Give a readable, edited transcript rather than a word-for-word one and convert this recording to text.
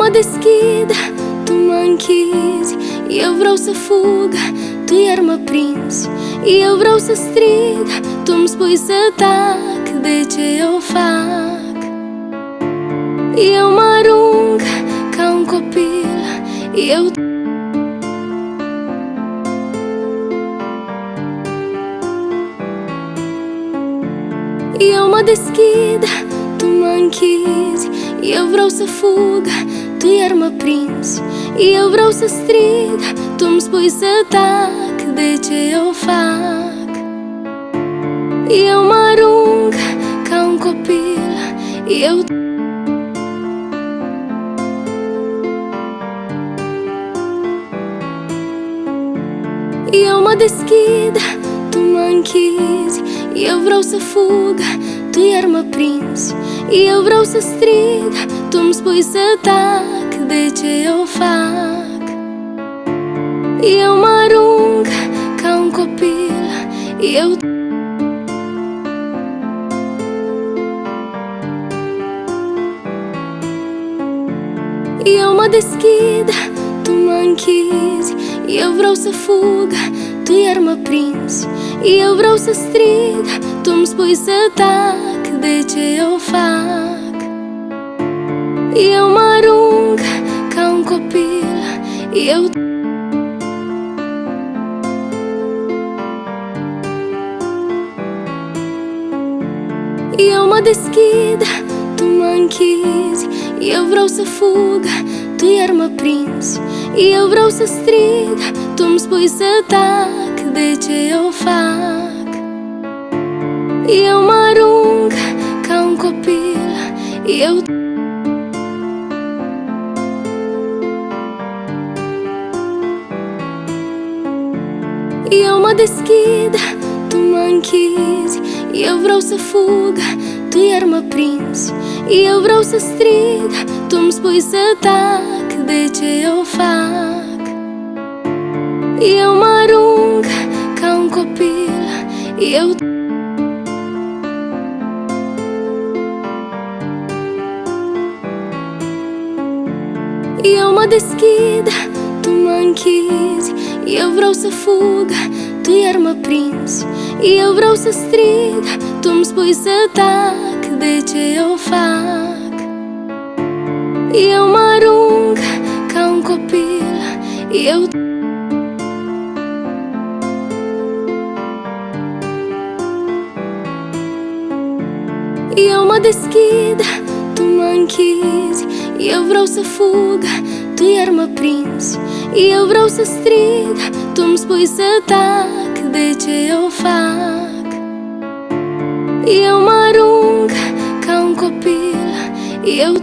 mă deschid, tu mă închizi. Eu vreau să fug, tu iar mă prinzi. Eu vreau să strig, tu-mi spui să tac. De ce eu fac? Eu mă arunc ca un copil. Eu mă deschid, tu mă închizi. Eu vreau să fug, tu iar mă prinzi. Eu vreau să strig, tu-mi spui să tac. De ce eu fac? Eu mă arunc ca un copil. Eu mă deschid, tu mă închizi. Eu vreau să fug, tu iar mă prinzi. Eu vreau să strig, tu-mi spui să tac. De ce eu fac? Eu mă arunc ca un copil. Eu mă deschid, tu mă închizi. Eu vreau să fug, tu iar mă prinzi. Eu vreau să strig, tu-mi spui să tac. De ce eu fac? Eu mă arunc ca un copil. Eu mă deschid, tu mă închizi. Eu vreau să fug, tu iar mă prinzi. Eu vreau să strig, tu-mi spui să tac. De ce eu fac? Eu mă arunc ca un copil. Eu mă deschid, tu mă închizi. Eu vreau să fug, tu iar mă prinzi. Eu vreau să strig, tu-mi spui să tac. De ce eu fac? Eu mă arunc ca un copil. Eu mă deschid, tu mă închizi. Eu vreau să fug, tu iar mă prinzi. Eu vreau să strig, tu-mi spui să tac. De ce eu fac? Eu mă arunc ca un copil. Eu mă deschid, tu mă închizi. Eu vreau să fug, tu iar mă prinzi. Eu vreau să strig, tu-mi spui să tac. De ce eu fac? Eu mă arunc ca un copil.